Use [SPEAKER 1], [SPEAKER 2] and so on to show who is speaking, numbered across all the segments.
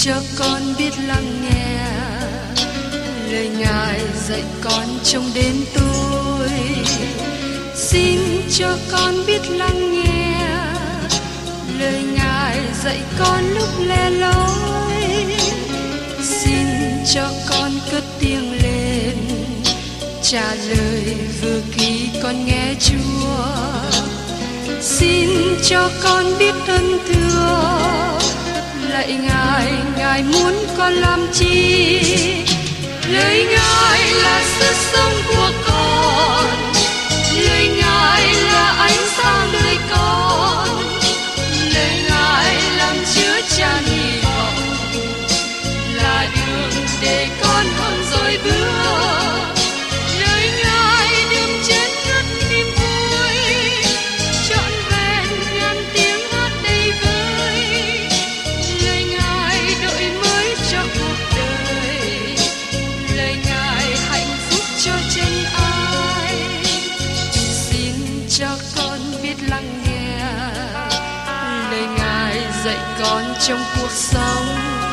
[SPEAKER 1] cho con biết lắng nghe lời Ngài dạy con trong đêm tối. Xin cho con biết lắng nghe lời Ngài dạy con lúc lẻ loi. Xin cho con cất tiếng lên trả lời vừa khi con nghe Chúa. Xin cho con biết ơn thưa lạy Ngài, Ngài muốn con làm chi? Lời Ngài là sức sống của con, lời Ngài là ánh sáng đời con, lời Ngài làm chứa chan hy vọng, là đường để con hơn rồi bước. Lời Ngài đượm trên ngất niềm vui, trọn vẹn ngàn tiếng hát đầy vơi. Lời Ngài đổi mới cho cuộc đời, lời Ngài hạnh phúc cho chân ai. Xin cho con biết lắng nghe lời Ngài dạy con trong cuộc sống.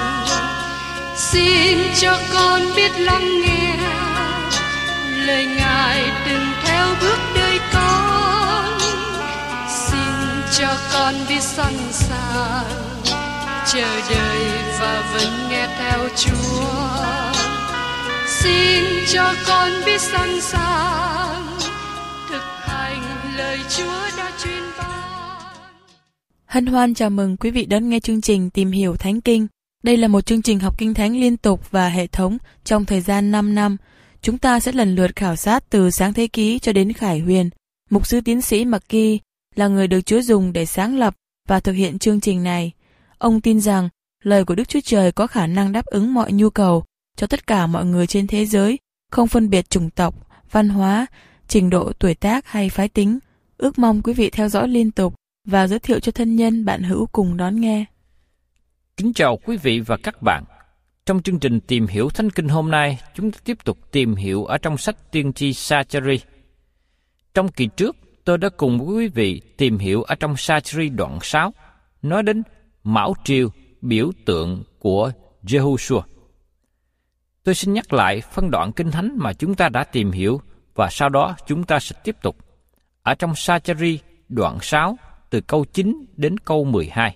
[SPEAKER 1] Xin cho con biết lắng nghe lời Ngài đừng theo bước đời con. Xin cho con biết sẵn sàng chờ đợi và vẫn nghe theo Chúa. Xin cho con biết sẵn sàng thực hành lời Chúa đã truyền ban.
[SPEAKER 2] Hân hoan chào mừng quý vị đón nghe chương trình Tìm hiểu Thánh Kinh. Đây là một chương trình học Kinh Thánh liên tục và hệ thống trong thời gian 5 năm. Chúng ta sẽ lần lượt khảo sát từ Sáng Thế Ký cho đến Khải Huyền. Mục sư tiến sĩ McGee là người được Chúa dùng để sáng lập và thực hiện chương trình này. Ông tin rằng lời của Đức Chúa Trời có khả năng đáp ứng mọi nhu cầu cho tất cả mọi người trên thế giới, không phân biệt chủng tộc, văn hóa, trình độ tuổi tác hay phái tính. Ước mong quý vị theo dõi liên tục và giới thiệu cho thân nhân bạn hữu cùng đón nghe.
[SPEAKER 3] Kính chào quý vị và các bạn. Trong chương trình Tìm hiểu Thánh Kinh hôm nay, chúng ta tiếp tục tìm hiểu ở trong sách Tiên tri Sa-cha-ri. Trong kỳ trước, tôi đã cùng với quý vị tìm hiểu ở trong Sa-cha-ri đoạn 6, nói đến Mão Triều, biểu tượng của Giê-hô-xua. Tôi xin nhắc lại phân đoạn Kinh Thánh mà chúng ta đã tìm hiểu, và sau đó chúng ta sẽ tiếp tục. Ở trong Sa-cha-ri đoạn 6, từ câu 9 đến câu 12.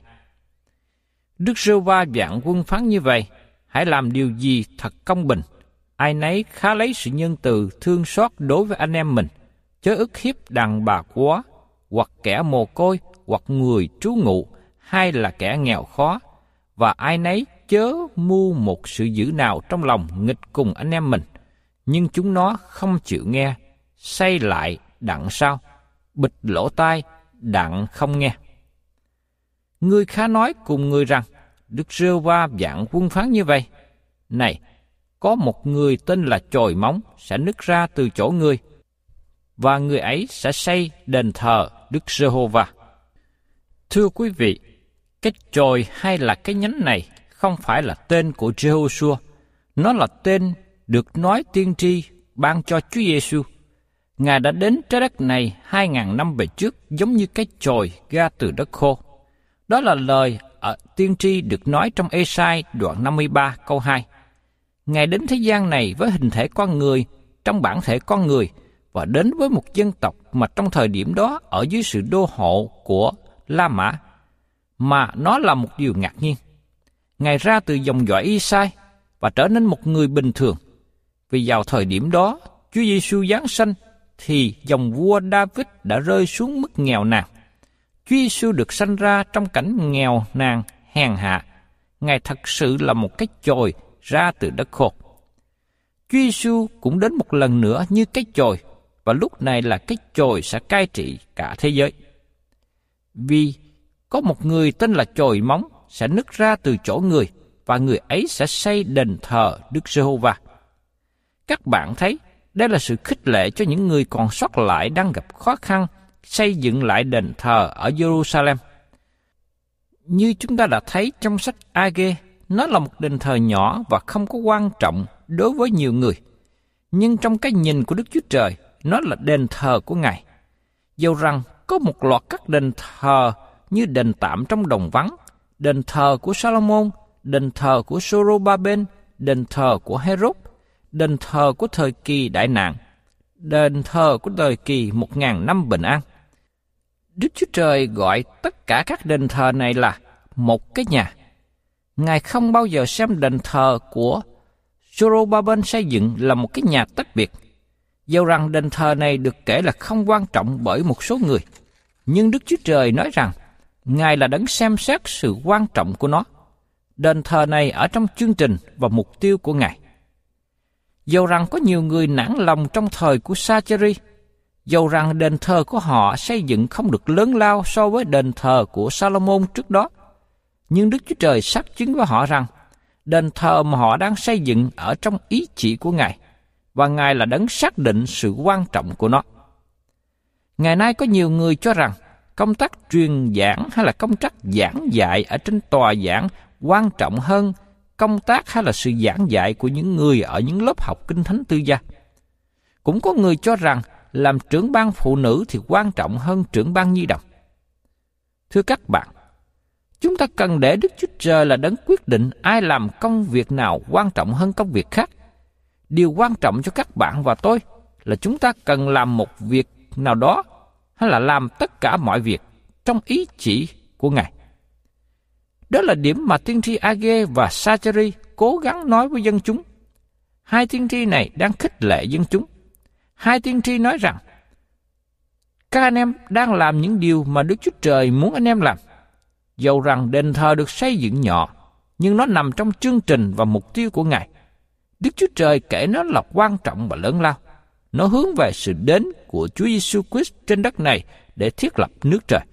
[SPEAKER 3] Đức Giê-hô-va vạn quân phán như vậy: hãy làm điều gì thật công bình, ai nấy khá lấy sự nhân từ thương xót đối với anh em mình, chớ ức hiếp đàn bà quá, hoặc kẻ mồ côi, hoặc người trú ngụ, hay là kẻ nghèo khó, và ai nấy chớ mưu một sự dữ nào trong lòng nghịch cùng anh em mình. Nhưng chúng nó không chịu nghe, say lại đặng sao, bịt lỗ tai đặng không nghe. Ngươi khá nói cùng người rằng: Đức Giê-hô-va vạn quân phán như vậy: này, có một người tên là chồi móng sẽ nứt ra từ chỗ ngươi, và người ấy sẽ xây đền thờ Đức Giê-hô-va. Thưa quý vị, cái chồi hay là cái nhánh này không phải là tên của Giê-hô-xua, nó là tên được nói tiên tri ban cho Chúa Giê-xu. Ngài đã đến trái đất này 2.000 năm về trước giống như cái chồi ra từ đất khô. Đó là lời ở tiên tri được nói trong Ê-sai đoạn 53 câu 2. Ngài đến thế gian này với hình thể con người, trong bản thể con người, và đến với một dân tộc mà trong thời điểm đó ở dưới sự đô hộ của La Mã, mà nó là một điều ngạc nhiên. Ngài ra từ dòng dõi Y-sai và trở nên một người bình thường. Vì vào thời điểm đó, Chúa Giê-xu giáng sanh, thì dòng vua David đã rơi xuống mức nghèo nàn. Chúa Giê-xu được sanh ra trong cảnh nghèo nàn, hèn hạ. Ngài thật sự là một cái chồi ra từ đất khô. Chúa Giê-xu cũng đến một lần nữa như cái chồi, và lúc này là cái chồi sẽ cai trị cả thế giới. Vì có một người tên là chồi móng sẽ nứt ra từ chỗ người, và người ấy sẽ xây đền thờ Đức Giê-hô-va. Các bạn thấy, đây là sự khích lệ cho những người còn sót lại đang gặp khó khăn xây dựng lại đền thờ ở Jerusalem. Như chúng ta đã thấy trong sách A-gê, nó là một đền thờ nhỏ và không có quan trọng đối với nhiều người. Nhưng trong cái nhìn của Đức Chúa Trời, nó là đền thờ của Ngài. Dầu rằng có một loạt các đền thờ như đền tạm trong đồng vắng, đền thờ của Salomon, đền thờ của Zorobabel, đền thờ của Herod, đền thờ của thời kỳ đại nạn, đền thờ của thời kỳ 1000 năm bình an. Đức Chúa Trời gọi tất cả các đền thờ này là một cái nhà. Ngài không bao giờ xem đền thờ của Zorobabel xây dựng là một cái nhà tách biệt. Dẫu rằng đền thờ này được kể là không quan trọng bởi một số người, nhưng Đức Chúa Trời nói rằng Ngài là đấng xem xét sự quan trọng của nó. Đền thờ này ở trong chương trình và mục tiêu của Ngài. Dẫu rằng có nhiều người nản lòng trong thời của Sa-cha-ri, dẫu rằng đền thờ của họ xây dựng không được lớn lao so với đền thờ của Sa-lô-môn trước đó, nhưng Đức Chúa Trời xác chứng với họ rằng đền thờ mà họ đang xây dựng ở trong ý chỉ của Ngài, và Ngài là đấng xác định sự quan trọng của nó. Ngày nay có nhiều người cho rằng công tác truyền giảng hay là công tác giảng dạy ở trên tòa giảng quan trọng hơn công tác hay là sự giảng dạy của những người ở những lớp học kinh thánh tư gia. Cũng có người cho rằng làm trưởng ban phụ nữ thì quan trọng hơn trưởng ban nhi đồng. Thưa các bạn, chúng ta cần để Đức Chúa Trời là đấng quyết định ai làm công việc nào quan trọng hơn công việc khác. Điều quan trọng cho các bạn và tôi là chúng ta cần làm một việc nào đó hay là làm tất cả mọi việc trong ý chỉ của Ngài. Đó là điểm mà tiên tri A-gê và Sa-cha-ri cố gắng nói với dân chúng. Hai tiên tri này đang khích lệ dân chúng. Hai tiên tri nói rằng các anh em đang làm những điều mà Đức Chúa Trời muốn anh em làm. Dầu rằng đền thờ được xây dựng nhỏ, nhưng nó nằm trong chương trình và mục tiêu của Ngài. Đức Chúa Trời kể nó là quan trọng và lớn lao. Nó hướng về sự đến của Chúa Giêsu Christ trên đất này để thiết lập nước trời.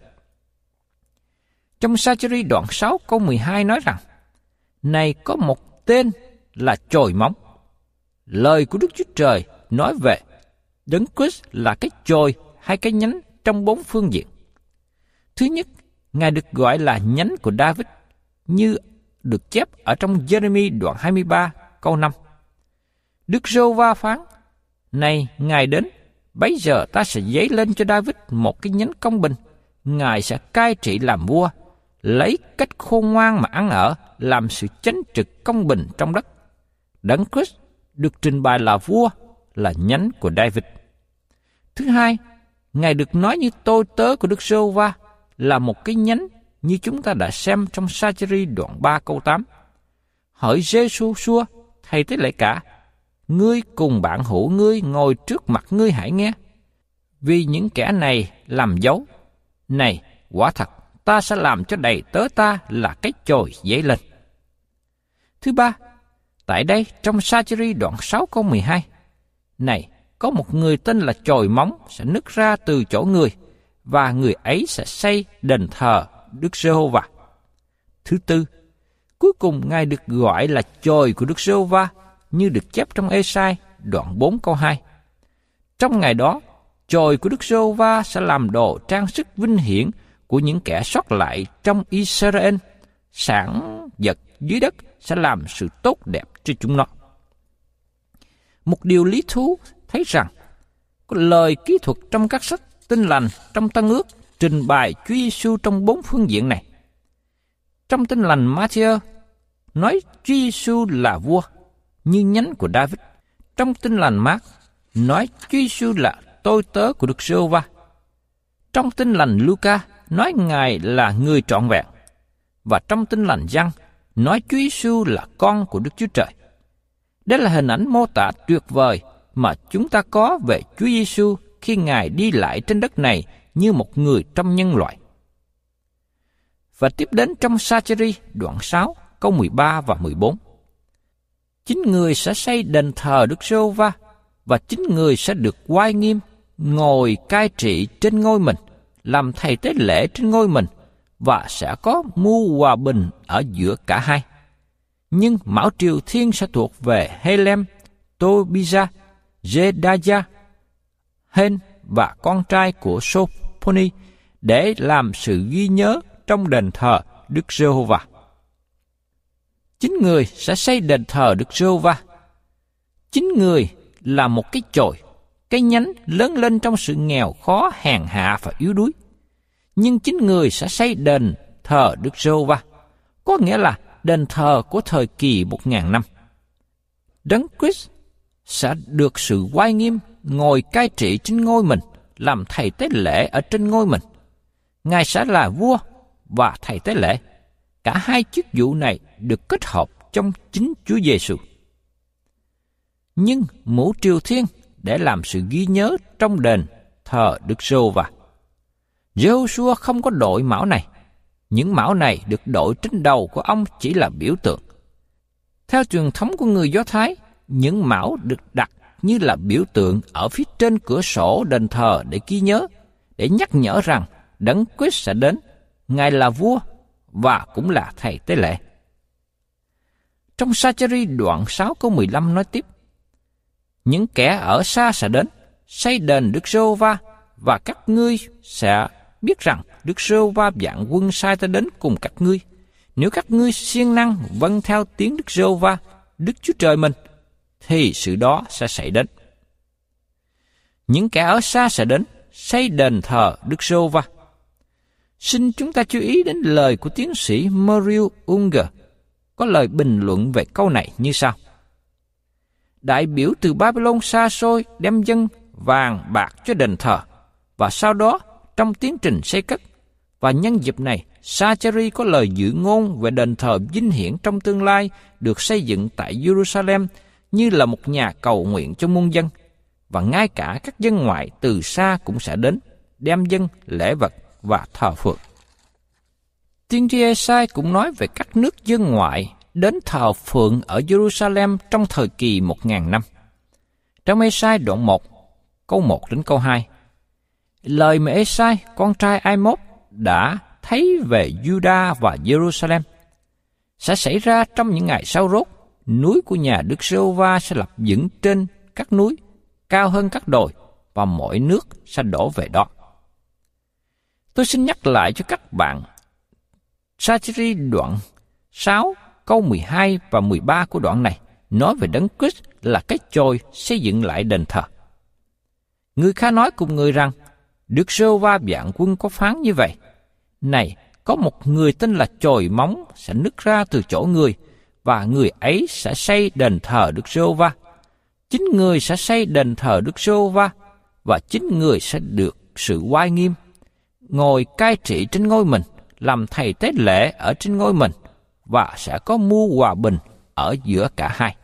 [SPEAKER 3] Trong Sa-cha-ri đoạn 6 câu 12 nói rằng, này có một tên là chồi móng. Lời của Đức Chúa Trời nói về Đấng Christ là cái chồi hay cái nhánh trong 4 phương diện. Thứ nhất, Ngài được gọi là nhánh của David, như được chép ở trong Giê-rê-mi đoạn 23 câu 5. Đức Giê-hô-va phán, này Ngài đến, bấy giờ ta sẽ dấy lên cho David một cái nhánh công bình. Ngài sẽ cai trị làm vua, lấy cách khôn ngoan mà ăn ở, làm sự chánh trực công bình trong đất. Đấng Christ được trình bày là vua, là nhánh của David. Thứ hai, Ngài được nói như tôi tớ của Đức Giê-hô-va, là một cái nhánh như chúng ta đã xem trong Sa-cha-ri đoạn 3 câu 8. Hỡi Giê-xu-xua, thầy tế lễ cả, ngươi cùng bạn hữu ngươi ngồi trước mặt ngươi hãy nghe. Vì những kẻ này làm dấu, này quả thật ta sẽ làm cho đầy tớ ta là cái chồi dấy lên. Thứ ba, tại đây trong Sa-cha-ri đoạn 6 câu 12, này có một người tên là chồi móng sẽ nứt ra từ chỗ người, và người ấy sẽ xây đền thờ Đức Giê-hô-va. Thứ tư, cuối cùng Ngài được gọi là chồi của Đức Giê-hô-va, như được chép trong Ê-sai đoạn 4 câu 2. Trong ngày đó, chồi của Đức Giê-hô-va sẽ làm đồ trang sức vinh hiển của những kẻ sót lại trong Israel, sản vật dưới đất sẽ làm sự tốt đẹp cho chúng nó. Một điều lý thú thấy rằng có lời kỹ thuật trong các sách Tin lành trong Tân ước trình bày Chúa Giêsu trong 4 phương diện này. Trong Tin lành Ma-thi-ơ nói Chúa Giêsu là vua như nhánh của David. Trong Tin lành Mác nói Chúa Giêsu là tôi tớ của Đức Giê-hô-va. Trong Tin lành Luca nói Ngài là người trọn vẹn. Và trong Tin lành Giăng nói Chúa Giêsu là con của Đức Chúa Trời. Đây là hình ảnh mô tả tuyệt vời mà chúng ta có về Chúa Giêsu khi Ngài đi lại trên đất này như một người trong nhân loại. Và tiếp đến trong Sa-cha-ri đoạn 6 câu 13 và 14. Chính người sẽ xây đền thờ Đức Giê-hô-va, và chính người sẽ được oai nghiêm, ngồi cai trị trên ngôi mình, làm thầy tế lễ trên ngôi mình, và sẽ có mưu hòa bình ở giữa cả hai. Nhưng mão triều thiên sẽ thuộc về Helem, Tobia, Jedaiah, Hen và con trai của Sophoni để làm sự ghi nhớ trong đền thờ Đức Giê-hô-va. Chính người sẽ xây đền thờ Đức Giê-hô-va. Chính người là một cái chồi, cái nhánh lớn lên trong sự nghèo khó, hèn hạ và yếu đuối. Nhưng chính người sẽ xây đền thờ Đức Giê-hô-va, có nghĩa là đền thờ của thời kỳ 1000 năm. Đấng Christ sẽ được sự oai nghiêm ngồi cai trị trên ngôi mình, làm thầy tế lễ ở trên ngôi mình. Ngài sẽ là vua và thầy tế lễ. Cả hai chức vụ này được kết hợp trong chính Chúa Giêsu. Nhưng mũ triều thiên để làm sự ghi nhớ trong đền thờ Đức Giê-hô-va. Giê-hô-xua không có đội mão này. Những mão này được đội trên đầu của ông chỉ là biểu tượng. Theo truyền thống của người Do Thái, những mão được đặt như là biểu tượng ở phía trên cửa sổ đền thờ để ghi nhớ, để nhắc nhở rằng Đấng Christ sẽ đến. Ngài là vua và cũng là thầy tế lễ. Trong Sa-cha-ri đoạn 6 câu 15 nói tiếp: những kẻ ở xa sẽ đến, xây đền Đức Giê-hô-va, và các ngươi sẽ biết rằng Đức Giê-hô-va vạn quân sai ta đến cùng các ngươi. Nếu các ngươi siêng năng vâng theo tiếng Đức Giê-hô-va, Đức Chúa Trời mình, thì sự đó sẽ xảy đến. Những kẻ ở xa sẽ đến, xây đền thờ Đức Giê-hô-va. Xin chúng ta chú ý đến lời của tiến sĩ Muriel Unger, có lời bình luận về câu này như sau: đại biểu từ Babylon xa xôi đem dân vàng bạc cho đền thờ, và sau đó trong tiến trình xây cất, và nhân dịp này Sa-cha-ri có lời dự ngôn về đền thờ vinh hiển trong tương lai được xây dựng tại Jerusalem như là một nhà cầu nguyện cho muôn dân, và ngay cả các dân ngoại từ xa cũng sẽ đến đem dâng lễ vật và thờ phượng. Tiên tri Ê-sai cũng nói về các nước dân ngoại đến thờ phượng ở Jerusalem trong thời kỳ 1000 năm. Trong Ê-sai đoạn 1, câu 1 đến câu 2, lời mà Ê-sai, con trai Ai-mốt, đã thấy về Juda và Jerusalem sẽ xảy ra trong những ngày sau rốt. Núi của nhà Đức Giê-hô-va sẽ lập vững trên các núi, cao hơn các đồi, và mọi nước sẽ đổ về đó. Tôi xin nhắc lại cho các bạn Sa-cha-ri đoạn 6, câu 12 và 13 của đoạn này nói về Đấng Christ là cái chồi xây dựng lại đền thờ. Người Kha nói cùng người rằng, Đức Giê-hô-va vạn quân có phán như vậy: này, có một người tên là chồi móng sẽ nứt ra từ chỗ người, và người ấy sẽ xây đền thờ Đức Giê-hô-va. Chính người sẽ xây đền thờ Đức Giê-hô-va, và chính người sẽ được sự oai nghiêm ngồi cai trị trên ngôi mình, làm thầy tế lễ ở trên ngôi mình, và sẽ có mưu hòa bình ở giữa cả hai.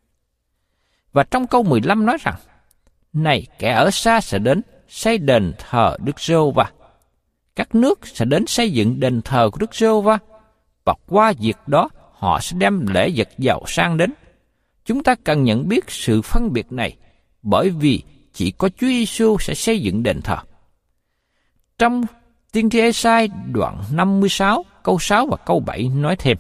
[SPEAKER 3] Và trong câu 15 nói rằng, này, kẻ ở xa sẽ đến xây đền thờ Đức Giê-hô-va. Các nước sẽ đến xây dựng đền thờ của Đức Giê-hô-va, và qua việc đó họ sẽ đem lễ vật giàu sang đến. Chúng ta cần nhận biết sự phân biệt này, bởi vì chỉ có Chúa Giêsu sẽ xây dựng đền thờ. Trong tiên tri Ê-sai đoạn 56, câu 6 và câu 7 nói thêm: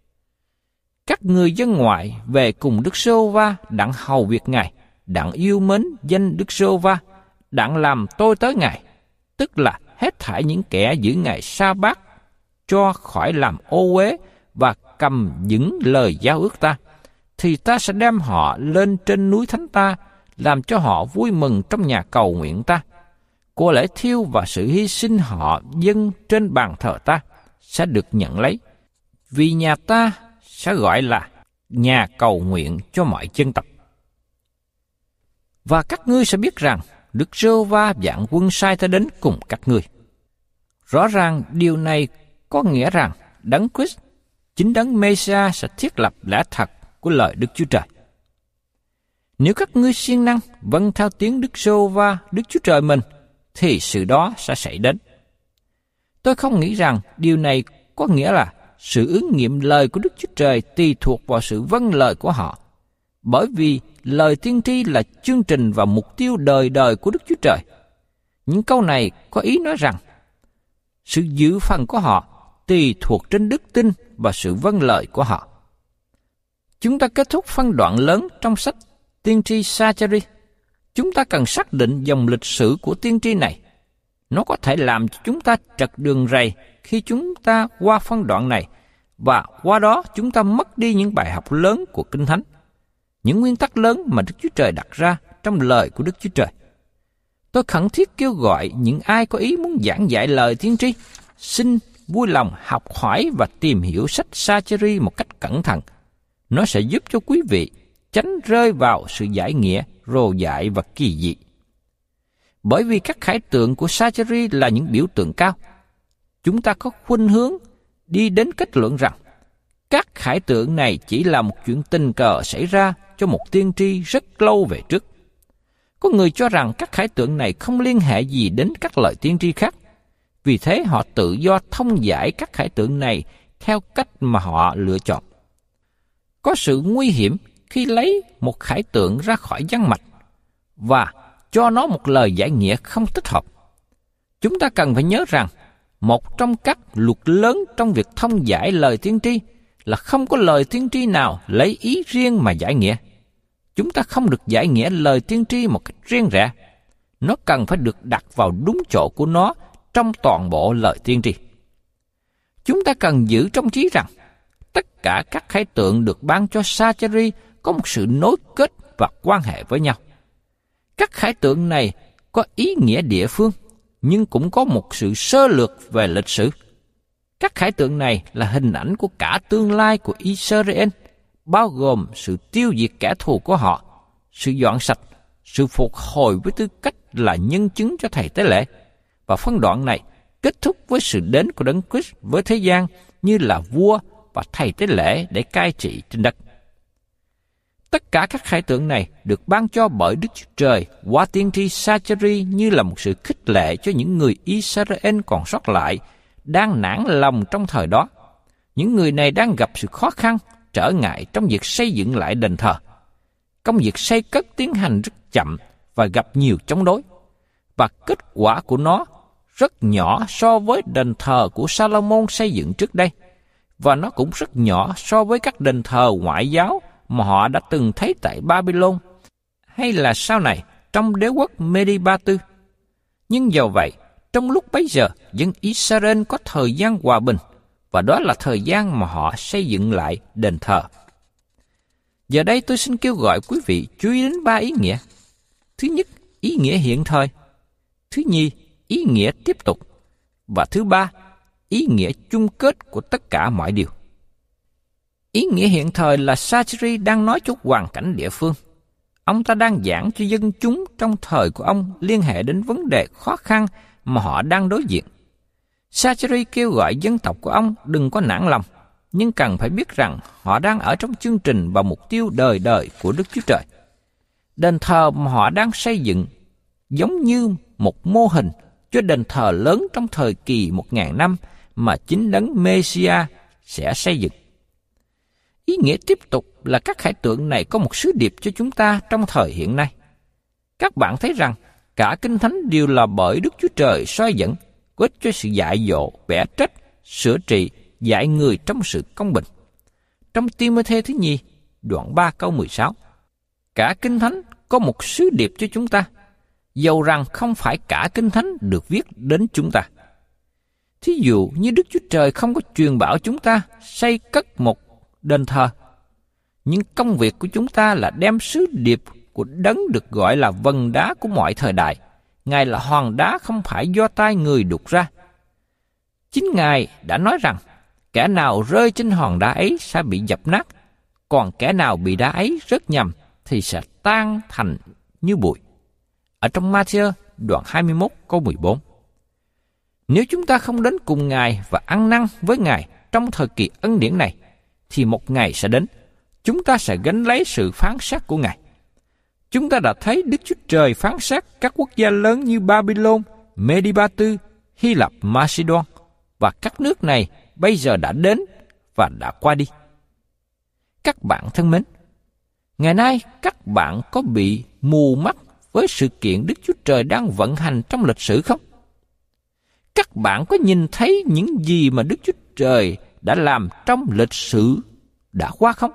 [SPEAKER 3] các người dân ngoại về cùng Đức Giê-hô-va đặng hầu việc Ngài, đặng yêu mến danh Đức Giê-hô-va, đặng làm tôi tới Ngài, tức là hết thảy những kẻ giữ ngày sa bát cho khỏi làm ô uế và cầm vững lời giao ước ta, thì ta sẽ đem họ lên trên núi thánh ta, làm cho họ vui mừng trong nhà cầu nguyện ta. Của lễ thiêu và sự hy sinh họ dâng trên bàn thờ ta sẽ được nhận lấy, vì nhà ta sẽ gọi là nhà cầu nguyện cho mọi dân tộc. Và các ngươi sẽ biết rằng Đức Giê-hô-va vạn quân sai ta đến cùng các ngươi. Rõ ràng điều này có nghĩa rằng Đấng Christ, chính Đấng Mê-si-a sẽ thiết lập lẽ thật của lời Đức Chúa Trời. Nếu các ngươi siêng năng vâng theo tiếng Đức Giê-hô-va Đức Chúa Trời mình, thì sự đó sẽ xảy đến. Tôi không nghĩ rằng điều này có nghĩa là sự ứng nghiệm lời của Đức Chúa Trời tùy thuộc vào sự vâng lời của họ, bởi vì lời tiên tri là chương trình và mục tiêu đời đời của Đức Chúa Trời. Những câu này có ý nói rằng sự dự phần của họ tùy thuộc trên đức tin và sự vâng lời của họ. Chúng ta kết thúc phân đoạn lớn trong sách tiên tri Sa-cha-ri. Chúng ta cần xác định dòng lịch sử của tiên tri này. Nó có thể làm cho chúng ta trật đường rầy khi chúng ta qua phân đoạn này, và qua đó chúng ta mất đi những bài học lớn của Kinh Thánh, những nguyên tắc lớn mà Đức Chúa Trời đặt ra trong lời của Đức Chúa Trời. Tôi khẩn thiết kêu gọi những ai có ý muốn giảng dạy lời tiên tri, xin vui lòng học hỏi và tìm hiểu sách Sa-chi-ri một cách cẩn thận. Nó sẽ giúp cho quý vị tránh rơi vào sự giải nghĩa, rồ dại và kỳ dị. Bởi vì các khải tượng của Sa-chi-ri là những biểu tượng cao, chúng ta có khuynh hướng đi đến kết luận rằng các khải tượng này chỉ là một chuyện tình cờ xảy ra cho một tiên tri rất lâu về trước. Có người cho rằng các khải tượng này không liên hệ gì đến các lời tiên tri khác, vì thế họ tự do thông giải các khải tượng này theo cách mà họ lựa chọn. Có sự nguy hiểm khi lấy một khải tượng ra khỏi văn mạch và cho nó một lời giải nghĩa không thích hợp. Chúng ta cần phải nhớ rằng một trong các luật lớn trong việc thông giải lời tiên tri là không có lời tiên tri nào lấy ý riêng mà giải nghĩa. Chúng ta không được giải nghĩa lời tiên tri một cách riêng rẽ. Nó cần phải được đặt vào đúng chỗ của nó trong toàn bộ lời tiên tri. Chúng ta cần giữ trong trí rằng tất cả các khải tượng được ban cho Sa-chi-ri có một sự nối kết và quan hệ với nhau. Các khải tượng này có ý nghĩa địa phương, nhưng cũng có một sự sơ lược về lịch sử. Các khải tượng này là hình ảnh của cả tương lai của Israel, bao gồm sự tiêu diệt kẻ thù của họ, sự dọn sạch, sự phục hồi với tư cách là nhân chứng cho thầy tế lễ. Và phân đoạn này kết thúc với sự đến của Đấng Christ với thế gian như là vua và thầy tế lễ để cai trị trên đất. Tất cả các khải tượng này được ban cho bởi Đức Chúa Trời qua tiên tri Sa-chi-ri như là một sự khích lệ cho những người Israel còn sót lại, đang nản lòng trong thời đó. Những người này đang gặp sự khó khăn, trở ngại trong việc xây dựng lại đền thờ. Công việc xây cất tiến hành rất chậm và gặp nhiều chống đối. Và kết quả của nó rất nhỏ so với đền thờ của Sa-lô-môn xây dựng trước đây. Và nó cũng rất nhỏ so với các đền thờ ngoại giáo mà họ đã từng thấy tại Babylon, hay là sau này trong đế quốc Medi-Ba-tư. Nhưng dầu vậy, trong lúc bấy giờ, dân Israel có thời gian hòa bình, và đó là thời gian mà họ xây dựng lại đền thờ. Giờ đây tôi xin kêu gọi quý vị chú ý đến 3 ý nghĩa. Thứ nhất, ý nghĩa hiện thời. Thứ nhì, ý nghĩa tiếp tục. Và thứ ba, ý nghĩa chung kết của tất cả mọi điều. Ý nghĩa hiện thời là Sa-chi-ri đang nói cho hoàn cảnh địa phương. Ông ta đang giảng cho dân chúng trong thời của ông liên hệ đến vấn đề khó khăn mà họ đang đối diện. Sa-chi-ri kêu gọi dân tộc của ông đừng có nản lòng, nhưng cần phải biết rằng họ đang ở trong chương trình và mục tiêu đời đời của Đức Chúa Trời. Đền thờ mà họ đang xây dựng giống như một mô hình cho đền thờ lớn trong thời kỳ 1000 năm mà chính Đấng Mê-si-a sẽ xây dựng. Ý nghĩa tiếp tục là các khải tượng này có một sứ điệp cho chúng ta trong thời hiện nay. Các bạn thấy rằng cả Kinh Thánh đều là bởi Đức Chúa Trời soi dẫn, có ích cho sự dạy dỗ, bẻ trách, sửa trị, dạy người trong sự công bình. Trong Ti-mô-thê thứ nhì, đoạn 3 câu 16, cả Kinh Thánh có một sứ điệp cho chúng ta, dầu rằng không phải cả Kinh Thánh được viết đến chúng ta. Thí dụ như Đức Chúa Trời không có truyền bảo chúng ta xây cất một đền thờ, nhưng công việc của chúng ta là đem sứ điệp của Đấng được gọi là vần đá của mọi thời đại. Ngài là hòn đá không phải do tay người đục ra. Chính Ngài đã nói rằng kẻ nào rơi trên hòn đá ấy sẽ bị dập nát, còn kẻ nào bị đá ấy rớt nhầm thì sẽ tan thành như bụi. Ở trong Ma-thi-ơ đoạn 21 câu 14. Nếu chúng ta không đến cùng Ngài và ăn năn với Ngài trong thời kỳ ân điển này, thì một ngày sẽ đến, chúng ta sẽ gánh lấy sự phán xét của Ngài. Chúng ta đã thấy Đức Chúa Trời phán xét các quốc gia lớn như Babylon, Medi-Ba-tư, Hy Lạp, Macedon, và các nước này bây giờ đã đến và đã qua đi. Các bạn thân mến, ngày nay các bạn có bị mù mắt với sự kiện Đức Chúa Trời đang vận hành trong lịch sử không? Các bạn có nhìn thấy những gì mà Đức Chúa Trời đã làm trong lịch sử đã qua không?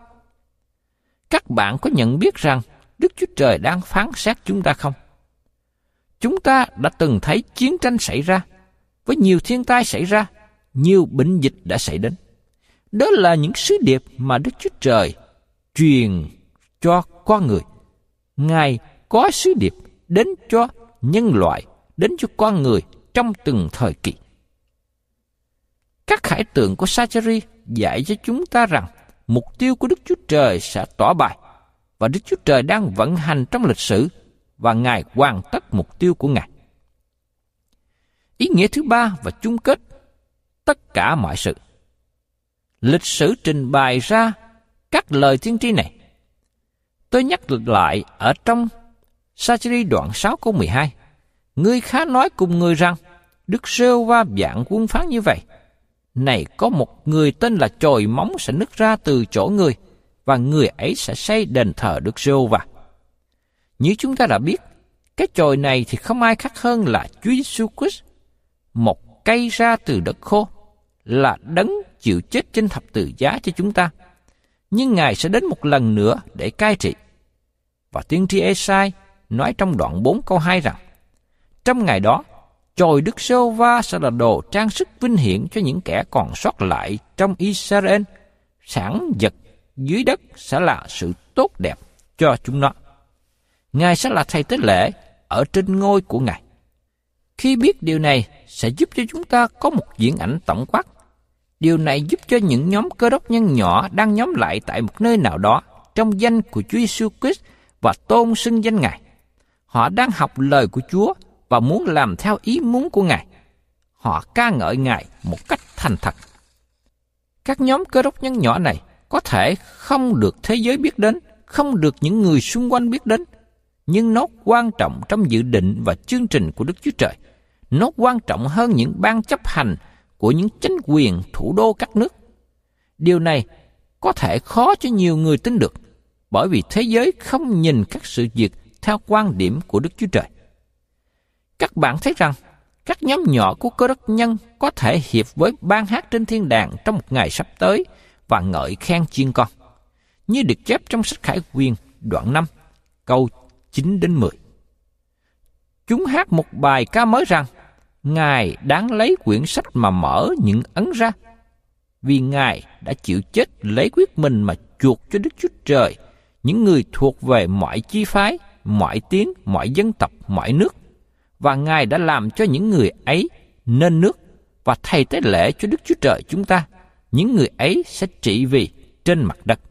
[SPEAKER 3] Các bạn có nhận biết rằng Đức Chúa Trời đang phán xét chúng ta không? Chúng ta đã từng thấy chiến tranh xảy ra, với nhiều thiên tai xảy ra, nhiều bệnh dịch đã xảy đến. Đó là những sứ điệp mà Đức Chúa Trời truyền cho con người. Ngài có sứ điệp đến cho nhân loại, đến cho con người trong từng thời kỳ. Các khải tượng của Sa-cha-ri dạy cho chúng ta rằng mục tiêu của Đức Chúa Trời sẽ tỏa bày, và Đức Chúa Trời đang vận hành trong lịch sử, và Ngài hoàn tất mục tiêu của Ngài. Ý nghĩa thứ ba và chung kết tất cả mọi sự. Lịch sử trình bày ra các lời tiên tri này. Tôi nhắc lại ở trong Sa-cha-ri đoạn 6 câu 12. Ngươi khá nói cùng người rằng, Đức Giê-hô-va vạn quân phán như vậy. Này có một người tên là chồi móng sẽ nứt ra từ chỗ người, và người ấy sẽ xây đền thờ Đức Giê-hô-va. Như chúng ta đã biết, cái chồi này thì không ai khác hơn là Chúa Giêsu Christ, một cây ra từ đất khô, là đấng chịu chết trên thập tự giá cho chúng ta. Nhưng Ngài sẽ đến một lần nữa để cai trị. Và tiên tri Ê-sai nói trong đoạn 4 câu 2 rằng, trong ngày đó, chồi Đức Giê-hô-va sẽ là đồ trang sức vinh hiển cho những kẻ còn sót lại trong Israel. Sản vật dưới đất sẽ là sự tốt đẹp cho chúng nó. Ngài sẽ là thầy tế lễ ở trên ngôi của Ngài. Khi biết điều này sẽ giúp cho chúng ta có một viễn ảnh tổng quát. Điều này giúp cho những nhóm Cơ Đốc nhân nhỏ đang nhóm lại tại một nơi nào đó trong danh của Chúa Giêsu Christ và tôn xưng danh Ngài. Họ đang học lời của Chúa và muốn làm theo ý muốn của Ngài. Họ ca ngợi Ngài một cách thành thật. Các nhóm Cơ Đốc nhân nhỏ này có thể không được thế giới biết đến, không được những người xung quanh biết đến, nhưng nó quan trọng trong dự định và chương trình của Đức Chúa Trời. Nó quan trọng hơn những ban chấp hành của những chính quyền thủ đô các nước. Điều này có thể khó cho nhiều người tin được, bởi vì thế giới không nhìn các sự việc theo quan điểm của Đức Chúa Trời. Các bạn thấy rằng, các nhóm nhỏ của Cơ Đốc nhân có thể hiệp với ban hát trên thiên đàng trong một ngày sắp tới và ngợi khen chiên con, như được chép trong sách Khải Huyền đoạn 5, câu 9 đến 10. Chúng hát một bài ca mới rằng, Ngài đáng lấy quyển sách mà mở những ấn ra, vì Ngài đã chịu chết lấy huyết mình mà chuộc cho Đức Chúa Trời những người thuộc về mọi chi phái, mọi tiếng, mọi dân tộc, mọi nước, và Ngài đã làm cho những người ấy nên nước và thầy tế lễ cho Đức Chúa Trời chúng ta. Những người ấy sẽ trị vì trên mặt đất.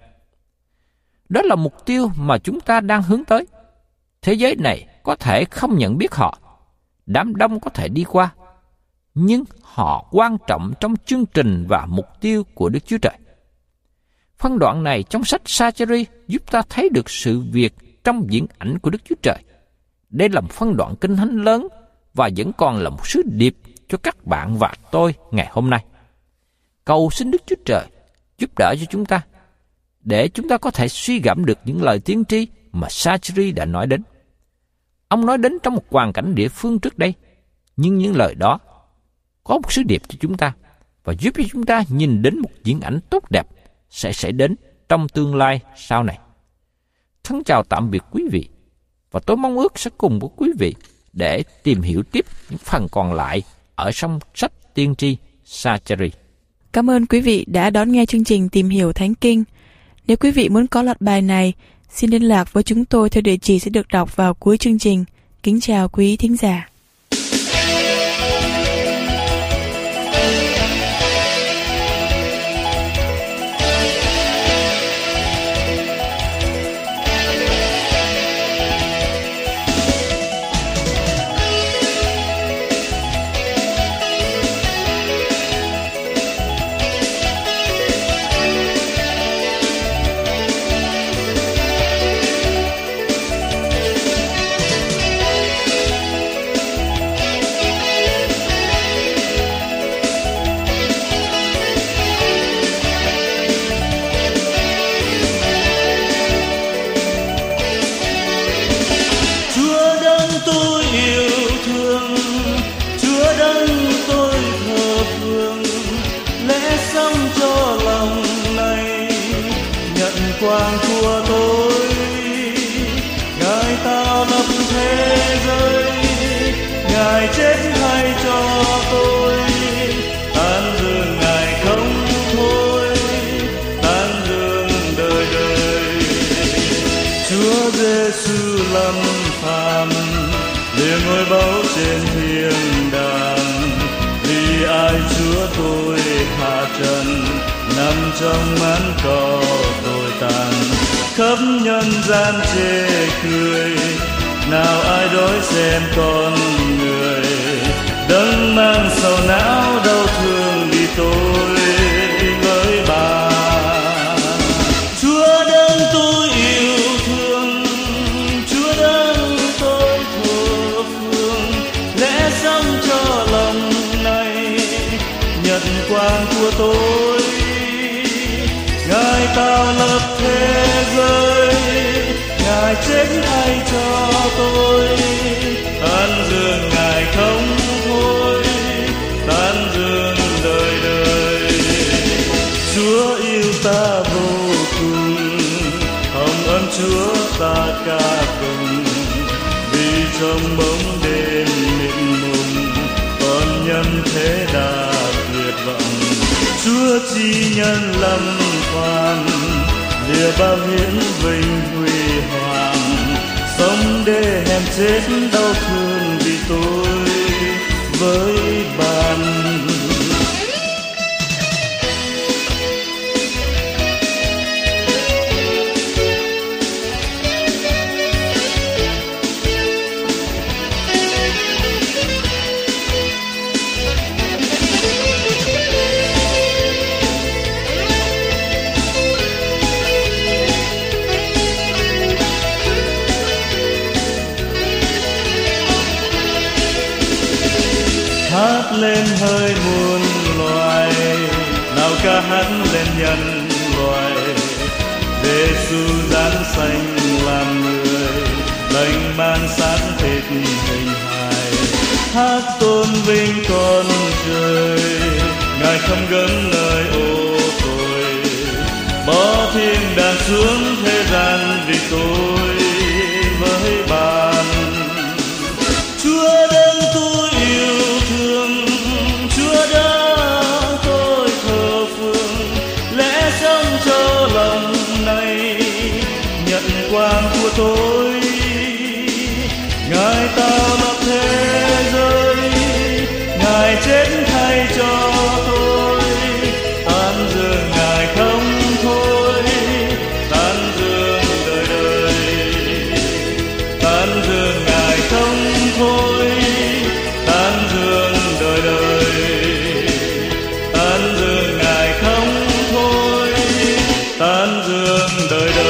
[SPEAKER 3] Đó là mục tiêu mà chúng ta đang hướng tới. Thế giới này có thể không nhận biết họ, đám đông có thể đi qua, nhưng họ quan trọng trong chương trình và mục tiêu của Đức Chúa Trời. Phân đoạn này trong sách Sa-cha-ri giúp ta thấy được sự việc trong viễn ảnh của Đức Chúa Trời. Đây là một phân đoạn kinh thánh lớn và vẫn còn là một sứ điệp cho các bạn và tôi ngày hôm nay. Cầu xin Đức Chúa Trời giúp đỡ cho chúng ta, để chúng ta có thể suy gẫm được những lời tiên tri mà Sa-cha-ri đã nói đến. Ông nói đến trong một hoàn cảnh địa phương trước đây, nhưng những lời đó có một sứ điệp cho chúng ta và giúp cho chúng ta nhìn đến một viễn ảnh tốt đẹp sẽ xảy đến trong tương lai sau này. Thân chào tạm biệt quý vị, và tôi mong ước sẽ cùng với quý vị để tìm hiểu tiếp những phần còn lại ở trong sách tiên tri Sa-cha-ri.
[SPEAKER 2] Cảm ơn quý vị đã đón nghe chương trình Tìm Hiểu Thánh Kinh. Nếu quý vị muốn có loạt bài này, xin liên lạc với chúng tôi theo địa chỉ sẽ được đọc vào cuối chương trình. Kính chào quý thính giả.
[SPEAKER 4] Quang của tôi, Ngài tạo lập thế giới, Ngài chết hay cho tôi, tan dường Ngài không thôi, tan dường đời đời. Chúa Giêsu lâm phàm, liền ngôi báu trên thiên đàng, vì ai Chúa Chúa tôi hạ trần, nằm trong màn cỏ đồi tàn. Khắp nhân gian chê cười, nào ai đối xem con người. Đấng mang sầu não đau thương vì tôi với bà. Chúa đấng tôi yêu thương, Chúa đấng tôi thờ phượng, lẽ sống cho lòng này, nhật quang của tôi. Ngài tạo lập thế giới, Ngài chết thay cho tôi. Tán dương Ngài không thôi, tán dương đời đời. Chúa yêu ta vô cùng, hồng ân Chúa ta ca tụng. Vì trong bóng đêm mịt mùng, con nhân thế đã tuyệt vọng. Chúa chi nhân lâm phan, lìa bao hiến vinh huy hoàng. Sống để hèn chết đau thương vì tôi với bạn. Hát lên hơi muôn loài, nào ca hát lên nhân loại. Giê-xu giáng sanh làm người, lành mang xác thịt hình hài. Hát tôn vinh con trời, Ngài không gớm lời ô tôi. Bỏ thiên đàng xuống thế gian vì tôi với bạn. Chúa đấng tôi yêu thương, Chúa đấng tôi thờ phượng, lẽ sống cho lòng này, nhận quang của tôi. Ngài tạo lập thế giới, Ngài chết thay cho tôi. Tán dương Ngài không thôi, tán dương đời đời. Tán dương Ngài không thôi, tán dương đời đời. Tán dương Ngài không thôi, tán dương đời đời.